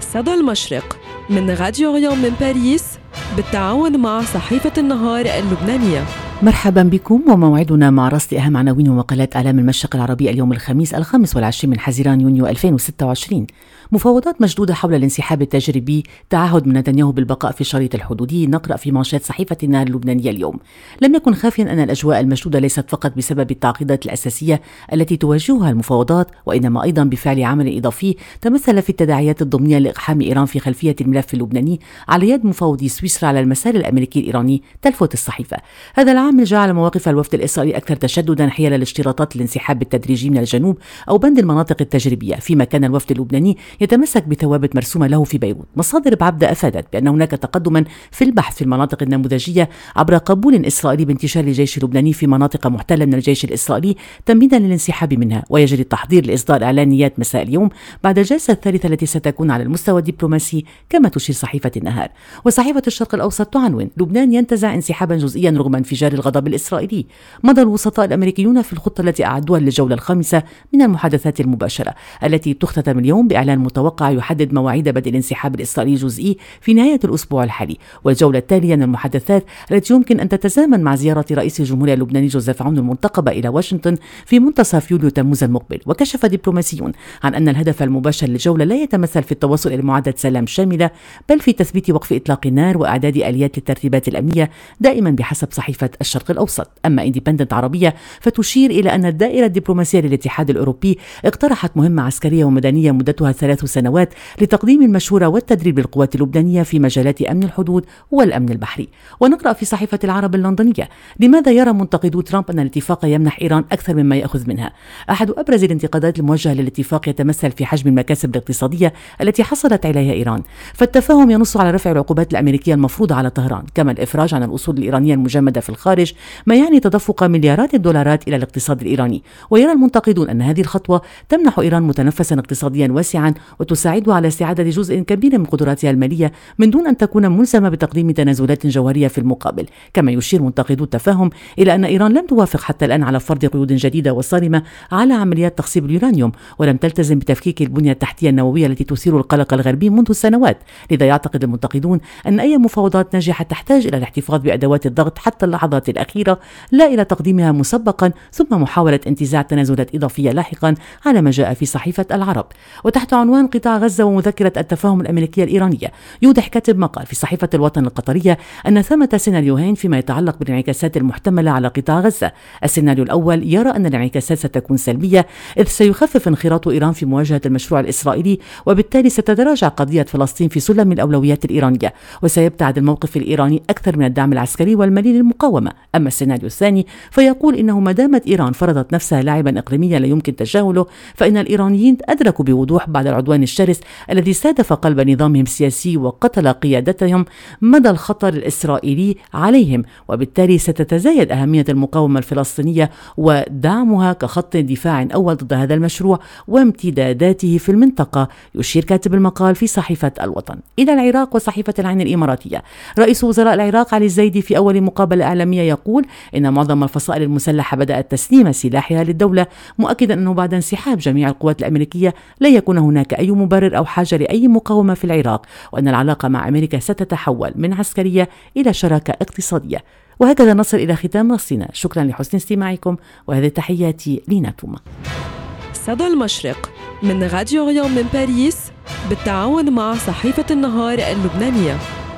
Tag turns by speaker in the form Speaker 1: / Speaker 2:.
Speaker 1: صدى المشرق من راديو ريون من باريس بالتعاون مع صحيفة النهار اللبنانية.
Speaker 2: مرحبا بكم، وموعدنا مع رصد أهم عناوين ومقالات إعلام المشرق العربي اليوم الخميس 25 من حزيران يونيو 2026. مفاوضات مشدودة حول الانسحاب التجريبي، تعهد من نتنياهو بالبقاء في الشريط الحدودي. نقرأ في مانشات صحيفة النهار اللبنانية اليوم: لم يكن خافيا أن الأجواء المشدودة ليست فقط بسبب التعقيدات الأساسية التي تواجهها المفاوضات، وإنما أيضا بفعل عمل إضافي تمثل في التداعيات الضمنية لإقحام إيران في خلفية الملف اللبناني على يد مفاوضي سويسرا على المسار الأمريكي الإيراني. تلفت الصحيفة: هذا العامل جعل مواقف الوفد الإسرائيلي أكثر تشددا حيال الاشتراطات الانسحاب التدريجي من الجنوب أو بند المناطق التجريبية، فيما كان الوفد اللبناني يتمسك بثوابت مرسومة له في بيروت. مصادر بعبدة أفادت بأن هناك تقدما في البحث في المناطق النموذجية عبر قبول إسرائيلي بانتشار الجيش اللبناني في مناطق محتلة من الجيش الإسرائيلي تمهيدا للانسحاب منها، ويجري التحضير لإصدار إعلانيات مساء اليوم بعد الجلسة الثالثة التي ستكون على المستوى الدبلوماسي كما تشير صحيفة النهار. وصحيفة الشرق الأوسط تعنون: لبنان ينتزع انسحابا جزئيا رغم انفجار الغضب الإسرائيلي. مضى الوسطاء الأمريكيون في الخطة التي أعدوها للجولة الخامسة من المحادثات المباشرة التي تختتم اليوم بإعلان متوقع يحدد مواعيد بدء الانسحاب الإسرائيلي الجزئي في نهاية الأسبوع الحالي. والجولة التالية من المحادثات التي يمكن أن تتزامن مع زيارة رئيس الجمهورية اللبناني جوزيف عون المرتقبة إلى واشنطن في منتصف يوليو تموز المقبل. وكشف دبلوماسيون عن أن الهدف المباشر للجولة لا يتمثل في التوصل إلى معاهدة سلام شاملة، بل في تثبيت وقف إطلاق النار وإعداد آليات للترتيبات الأمنية، دائما بحسب صحيفة الشرق الأوسط. أما إنديبندنت عربية فتشير إلى أن الدائرة الدبلوماسية للاتحاد الأوروبي اقترحت مهمة عسكرية ومدنية مدتها 3 سنوات لتقديم المشورة والتدريب للقوات اللبنانية في مجالات أمن الحدود والأمن البحري. ونقرأ في صحيفة العرب اللندنية: لماذا يرى منتقدو ترامب أن الاتفاق يمنح إيران أكثر مما يأخذ منها؟ أحد أبرز الانتقادات الموجهة للاتفاق يتمثل في حجم المكاسب الاقتصادية التي حصلت عليها إيران، فالتفاهم ينص على رفع العقوبات الأمريكية المفروضة على طهران، كما الإفراج عن الأصول الإيرانية المجمدة في الخارج، ما يعني تدفق مليارات الدولارات إلى الاقتصاد الإيراني. ويرى المنتقدون أن هذه الخطوة تمنح إيران متنفسا اقتصاديا واسعا وتساعدها على استعادة جزء كبير من قدراتها المالية من دون أن تكون ملزمة بتقديم تنازلات جوهرية في المقابل. كما يشير منتقدو التفاهم إلى أن إيران لم توافق حتى الآن على فرض قيود جديدة وصارمة على عمليات تخصيب اليورانيوم، ولم تلتزم بتفكيك البنية التحتية النووية التي تثير القلق الغربي منذ سنوات. لذا يعتقد المنتقدون أن أي مفاوضات ناجحة تحتاج إلى الاحتفاظ بأدوات الضغط حتى اللحظات الأخيرة، لا إلى تقديمها مسبقا ثم محاولة انتزاع تنازلات إضافية لاحقا، على ما جاء في صحيفة العرب. وتحت عنوان قطاع غزة ومذكرة التفاهم الأمريكية الإيرانية، يوضح كاتب مقال في صحيفة الوطن القطرية أن ثمة سيناريوهين فيما يتعلق بالانعكاسات المحتملة على قطاع غزة. السيناريو الأول يرى أن الانعكاسات ستكون سلبية، إذ سيخفف انخراط إيران في مواجهة المشروع الإسرائيلي، وبالتالي ستتراجع قضية فلسطين في سلم الأولويات الإيرانية، وسيبتعد الموقف الإيراني أكثر من الدعم العسكري والمالي للمقاومة. أما السيناريو الثاني فيقول إنه ما دامت إيران فرضت نفسها لاعبا إقليميا لا يمكن تجاهله، فإن الإيرانيين أدركوا بوضوح بعد العدوان الشرس الذي استهدف قلب نظامهم السياسي وقتل قيادتهم مدى الخطر الإسرائيلي عليهم، وبالتالي ستتزايد أهمية المقاومة الفلسطينية ودعمها كخط دفاع أول ضد هذا المشروع وامتداداته في المنطقة. يشير كاتب المقال في صحيفة الوطن إلى العراق وصحيفة العين الإماراتية: رئيس وزراء العراق علي الزيدي في أول مقابلة إعلامية يقول إن معظم الفصائل المسلحة بدأت تسليم سلاحها للدولة، مؤكدا أنه بعد انسحاب جميع القوات الأمريكية لا يكون هناك أي مبرر أو حاجة لأي مقاومة في العراق، وأن العلاقة مع أمريكا ستتحول من عسكرية إلى شراكة اقتصادية. وهكذا نصل إلى ختام رصدنا. شكرا لحسن استماعكم، وهذه تحياتي لينا توما.
Speaker 1: صدى المشرق من راديو ريون من باريس بالتعاون مع صحيفة النهار اللبنانية.